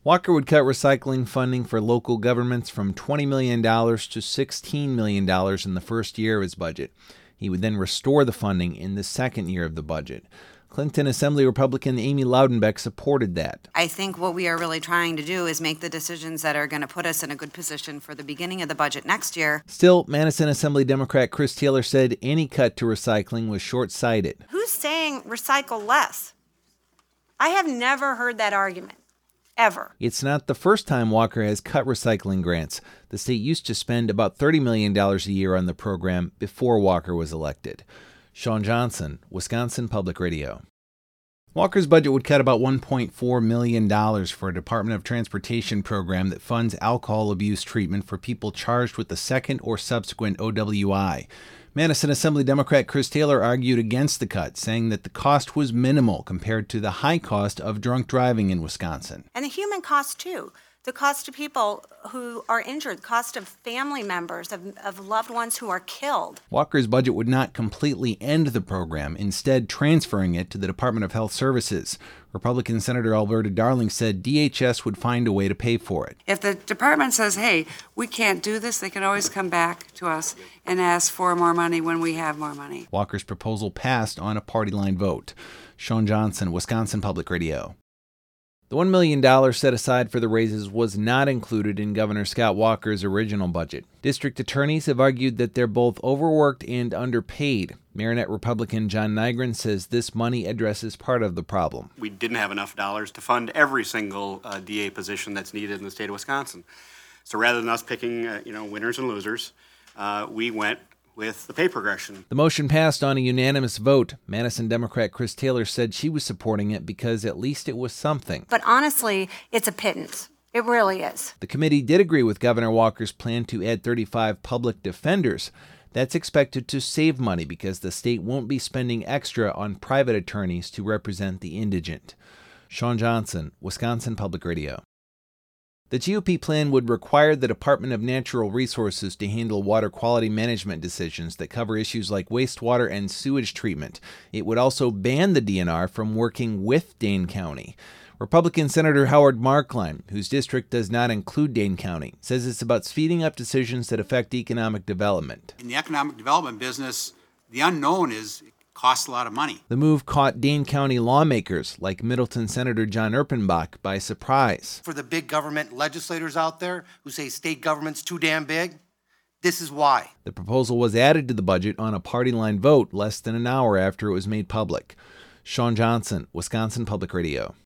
Walker would cut recycling funding for local governments from $20 million to $16 million in the first year of his budget. He would then restore the funding in the second year of the budget. Clinton Assembly Republican Amy Loudenbeck supported that. I think what we are really trying to do is make the decisions that are going to put us in a good position for the beginning of the budget next year. Still, Madison Assembly Democrat Chris Taylor said any cut to recycling was short-sighted. Who's saying recycle less? I have never heard that argument, ever. It's not the first time Walker has cut recycling grants. The state used to spend about $30 million a year on the program before Walker was elected. Sean Johnson, Wisconsin Public Radio. Walker's budget would cut about $1.4 million for a Department of Transportation program that funds alcohol abuse treatment for people charged with the second or subsequent OWI. Madison Assembly Democrat Chris Taylor argued against the cut, saying that the cost was minimal compared to the high cost of drunk driving in Wisconsin. And the human cost, too. The cost to people who are injured, the cost of family members, of loved ones who are killed. Walker's budget would not completely end the program, instead transferring it to the Department of Health Services. Republican Senator Alberta Darling said DHS would find a way to pay for it. If the department says, hey, we can't do this, they can always come back to us and ask for more money when we have more money. Walker's proposal passed on a party line vote. Sean Johnson, Wisconsin Public Radio. The $1 million set aside for the raises was not included in Governor Scott Walker's original budget. District attorneys have argued that they're both overworked and underpaid. Marinette Republican John Nygren says this money addresses part of the problem. We didn't have enough dollars to fund every single DA position that's needed in the state of Wisconsin. So rather than us picking winners and losers, we went with the pay progression. The motion passed on a unanimous vote. Madison Democrat Chris Taylor said she was supporting it because at least it was something. But honestly, it's a pittance. It really is. The committee did agree with Governor Walker's plan to add 35 public defenders. That's expected to save money because the state won't be spending extra on private attorneys to represent the indigent. Sean Johnson, Wisconsin Public Radio. The GOP plan would require the Department of Natural Resources to handle water quality management decisions that cover issues like wastewater and sewage treatment. It would also ban the DNR from working with Dane County. Republican Senator Howard Marklein, whose district does not include Dane County, says it's about speeding up decisions that affect economic development. In the economic development business, the unknown costs a lot of money. The move caught Dane County lawmakers like Middleton Senator John Erpenbach by surprise. For the big government legislators out there who say state government's too damn big, this is why. The proposal was added to the budget on a party line vote less than an hour after it was made public. Sean Johnson, Wisconsin Public Radio.